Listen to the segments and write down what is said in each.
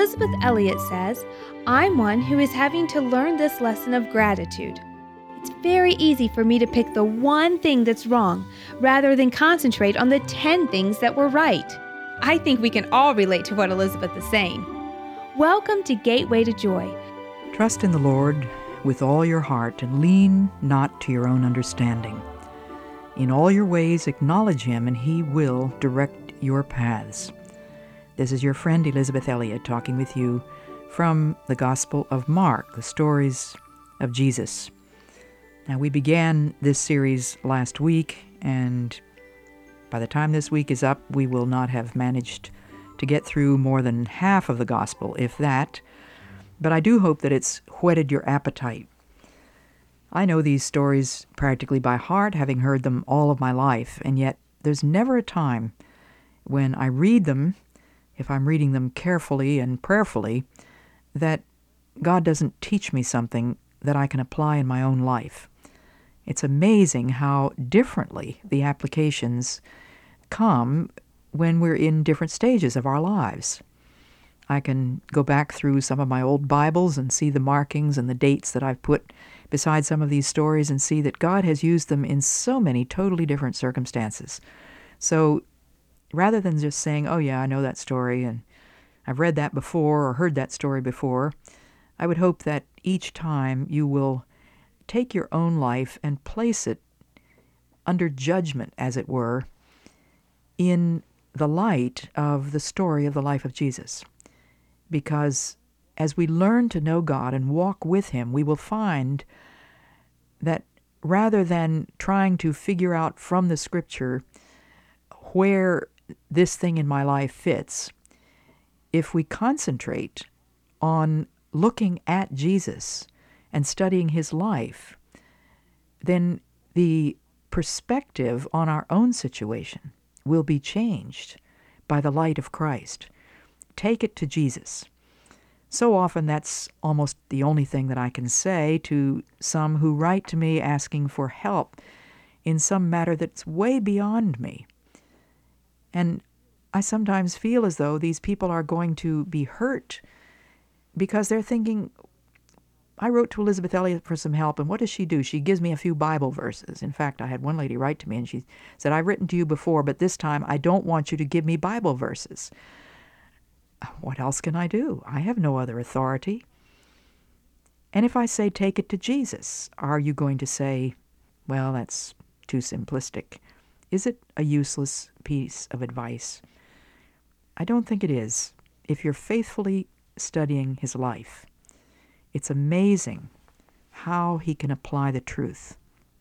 Elizabeth Elliot says, "I'm one who is having to learn this lesson of gratitude. It's very easy for me to pick the one thing that's wrong rather than concentrate on the 10 things that were right." I think we can all relate to what Elizabeth is saying. Welcome to Gateway to Joy. Trust in the Lord with all your heart and lean not to your own understanding. In all your ways acknowledge Him, and He will direct your paths. This is your friend Elizabeth Elliot talking with you from the Gospel of Mark, the stories of Jesus. Now, we began this series last week, and by the time this week is up, we will not have managed to get through more than half of the Gospel, if that. But I do hope that it's whetted your appetite. I know these stories practically by heart, having heard them all of my life, and yet there's never a time when I read them, if I'm reading them carefully and prayerfully, that God doesn't teach me something that I can apply in my own life. It's amazing how differently the applications come when we're in different stages of our lives. I can go back through some of my old Bibles and see the markings and the dates that I've put beside some of these stories and see that God has used them in so many totally different circumstances. So rather than just saying, oh yeah, I know that story and I've read that before or heard that story before, I would hope that each time you will take your own life and place it under judgment, as it were, in the light of the story of the life of Jesus. Because as we learn to know God and walk with Him, we will find that rather than trying to figure out from the Scripture where this thing in my life fits, if we concentrate on looking at Jesus and studying His life, then the perspective on our own situation will be changed by the light of Christ. Take it to Jesus. So often that's almost the only thing that I can say to some who write to me asking for help in some matter that's way beyond me. And I sometimes feel as though these people are going to be hurt because they're thinking, I wrote to Elizabeth Elliot for some help, and what does she do? She gives me a few Bible verses. In fact, I had one lady write to me, and she said, I've written to you before, but this time I don't want you to give me Bible verses. What else can I do? I have no other authority. And if I say, take it to Jesus, are you going to say, well, that's too simplistic? Is it a useless piece of advice? I don't think it is. If you're faithfully studying His life, it's amazing how He can apply the truth.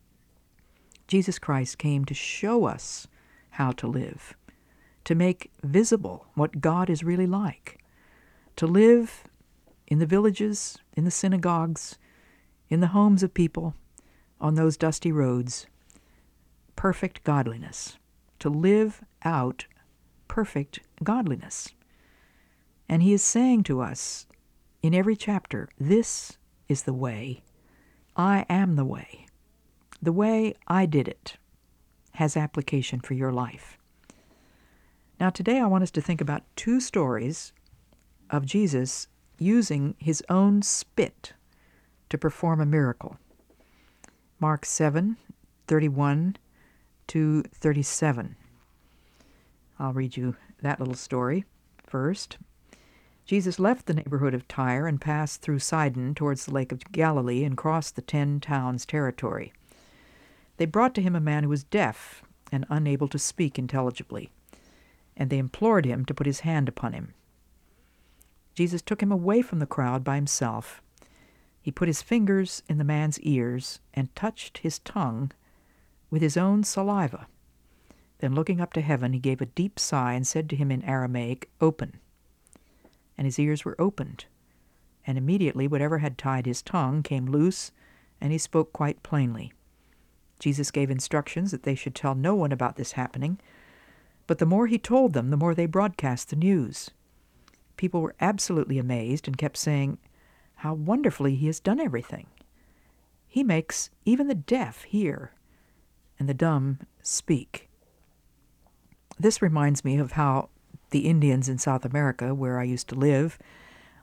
Jesus Christ came to show us how to live, to make visible what God is really like, to live in the villages, in the synagogues, in the homes of people, on those dusty roads, perfect godliness, to live out perfect godliness. And He is saying to us in every chapter, this is the way. I am the way. The way I did it has application for your life. Now today I want us to think about two stories of Jesus using His own spit to perform a miracle. Mark 7:31 to 37. I'll read you that little story first. Jesus left the neighborhood of Tyre and passed through Sidon towards the Lake of Galilee and crossed the 10 towns' territory. They brought to Him a man who was deaf and unable to speak intelligibly, and they implored Him to put His hand upon him. Jesus took him away from the crowd by Himself. He put His fingers in the man's ears and touched his tongue with His own saliva. Then looking up to heaven, He gave a deep sigh and said to him in Aramaic, "Open." And his ears were opened, and immediately whatever had tied his tongue came loose, and he spoke quite plainly. Jesus gave instructions that they should tell no one about this happening, but the more He told them, the more they broadcast the news. People were absolutely amazed and kept saying, how wonderfully He has done everything. He makes even the deaf hear and the dumb speak. This reminds me of how the Indians in South America, where I used to live,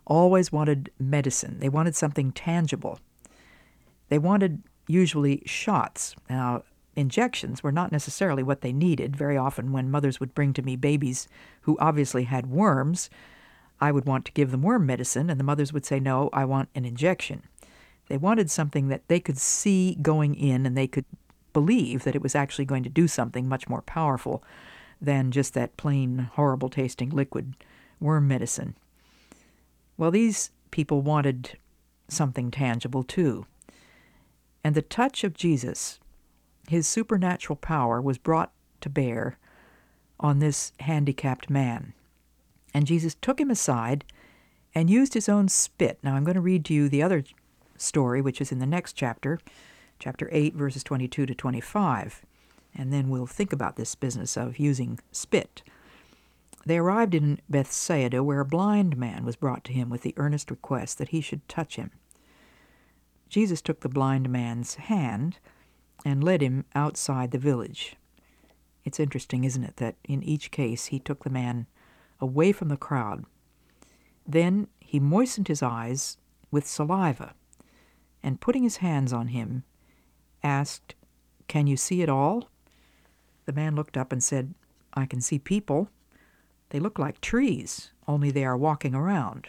always wanted medicine. They wanted something tangible. They wanted usually shots. Now, injections were not necessarily what they needed. Very often when mothers would bring to me babies who obviously had worms, I would want to give them worm medicine, and the mothers would say, no, I want an injection. They wanted something that they could see going in, and they could believe that it was actually going to do something much more powerful than just that plain, horrible-tasting liquid worm medicine. Well, these people wanted something tangible too. And the touch of Jesus, his supernatural power, was brought to bear on this handicapped man. And Jesus took him aside and used his own spit. Now I'm going to read to you the other story, which is in the next chapter, chapter 8, verses 22 to 25. And then we'll think about this business of using spit. They arrived in Bethsaida, where a blind man was brought to him with the earnest request that he should touch him. Jesus took the blind man's hand and led him outside the village. It's interesting, isn't it, that in each case he took the man away from the crowd. Then he moistened his eyes with saliva, and putting his hands on him, asked, "Can you see at all?" The man looked up and said, "I can see people. They look like trees, only they are walking around."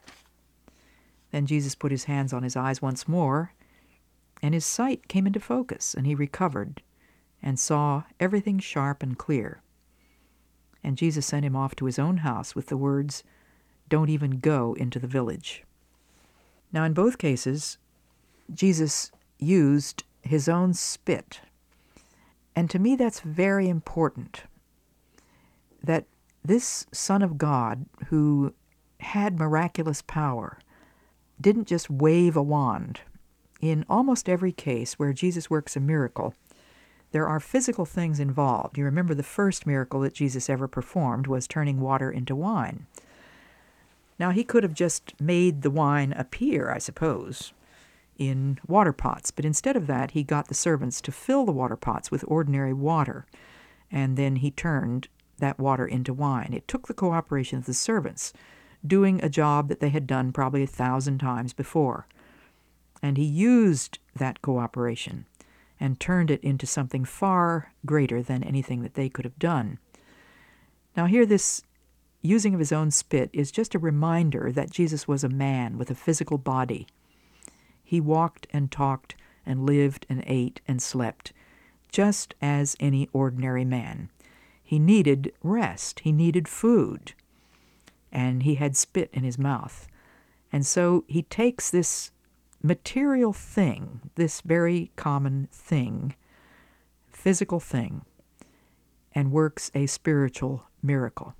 Then Jesus put his hands on his eyes once more, and his sight came into focus, and he recovered and saw everything sharp and clear. And Jesus sent him off to his own house with the words, "Don't even go into the village." Now, in both cases, Jesus used his own spit. And to me, that's very important, that this Son of God, who had miraculous power, didn't just wave a wand. In almost every case where Jesus works a miracle, there are physical things involved. You remember the first miracle that Jesus ever performed was turning water into wine. Now, he could have just made the wine appear, I suppose, in water pots, but instead of that, he got the servants to fill the water pots with ordinary water, and then he turned that water into wine. It took the cooperation of the servants, doing a job that they had done probably 1,000 times before. And he used that cooperation and turned it into something far greater than anything that they could have done. Now here, this using of his own spit is just a reminder that Jesus was a man with a physical body. He walked and talked and lived and ate and slept, just as any ordinary man. He needed rest. He needed food. And he had spit in his mouth. And so he takes this material thing, this very common thing, physical thing, and works a spiritual miracle.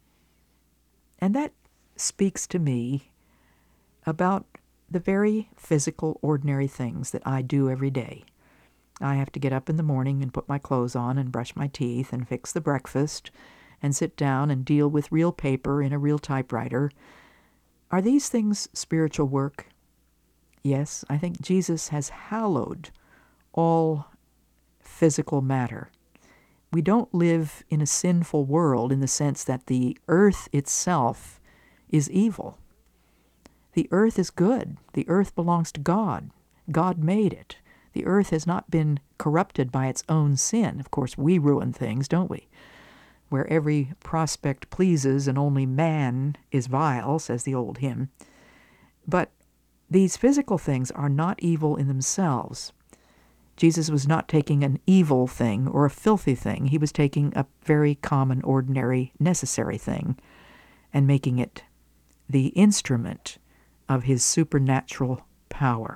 And that speaks to me about the very physical, ordinary things that I do every day. I have to get up in the morning and put my clothes on and brush my teeth and fix the breakfast and sit down and deal with real paper in a real typewriter. Are these things spiritual work? Yes, I think Jesus has hallowed all physical matter. We don't live in a sinful world in the sense that the earth itself is evil. The earth is good. The earth belongs to God. God made it. The earth has not been corrupted by its own sin. Of course, we ruin things, don't we? Where every prospect pleases and only man is vile, says the old hymn. But these physical things are not evil in themselves. Jesus was not taking an evil thing or a filthy thing. He was taking a very common, ordinary, necessary thing and making it the instrument of his supernatural power.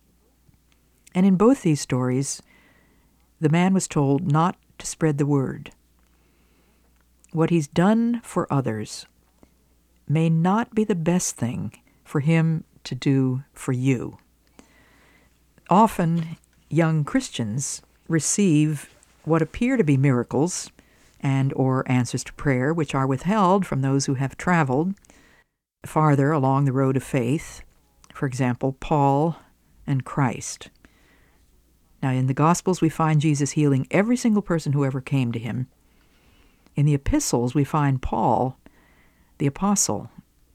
And in both these stories, the man was told not to spread the word. What he's done for others may not be the best thing for him to do for you. Often, young Christians receive what appear to be miracles and or answers to prayer, which are withheld from those who have traveled farther along the road of faith. For example, Paul and Christ. Now, in the Gospels, we find Jesus healing every single person who ever came to him. In the epistles, we find Paul, the apostle,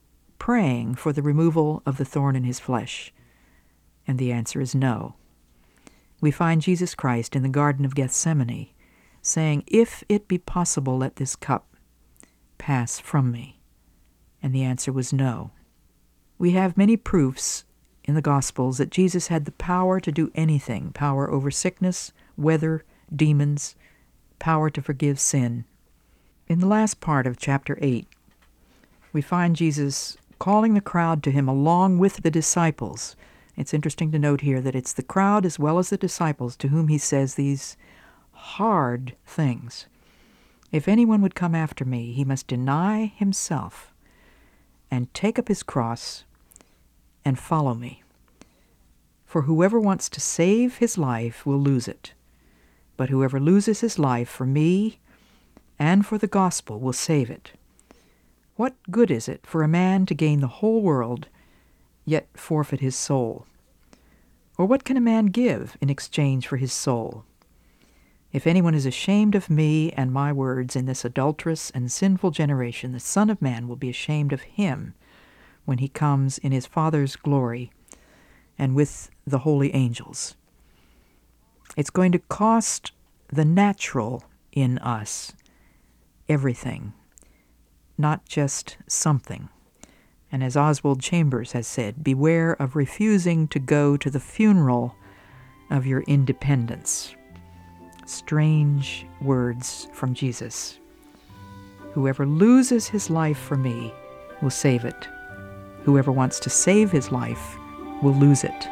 praying for the removal of the thorn in his flesh? And the answer is no. We find Jesus Christ in the Garden of Gethsemane saying, "If it be possible, let this cup pass from me." And the answer was no. We have many proofs in the Gospels that Jesus had the power to do anything, power over sickness, weather, demons, power to forgive sin. In the last part of chapter 8, we find Jesus calling the crowd to him along with the disciples. It's interesting to note here that it's the crowd as well as the disciples to whom he says these hard things. "If anyone would come after me, he must deny himself and take up his cross and follow me. For whoever wants to save his life will lose it, but whoever loses his life for me and for the gospel will save it. What good is it for a man to gain the whole world, yet forfeit his soul? Or what can a man give in exchange for his soul? If anyone is ashamed of me and my words in this adulterous and sinful generation, the Son of Man will be ashamed of him when he comes in his Father's glory and with the holy angels." It's going to cost the natural in us everything, not just something. And as Oswald Chambers has said, beware of refusing to go to the funeral of your independence. Strange words from Jesus. Whoever loses his life for me will save it. Whoever wants to save his life will lose it.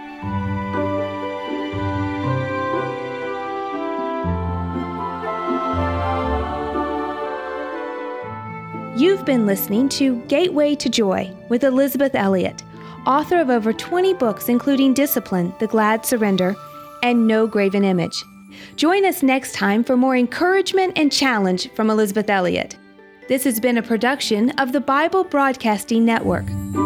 You've been listening to Gateway to Joy with Elisabeth Elliot, author of over 20 books including Discipline, The Glad Surrender, and No Graven Image. Join us next time for more encouragement and challenge from Elisabeth Elliot. This has been a production of the Bible Broadcasting Network.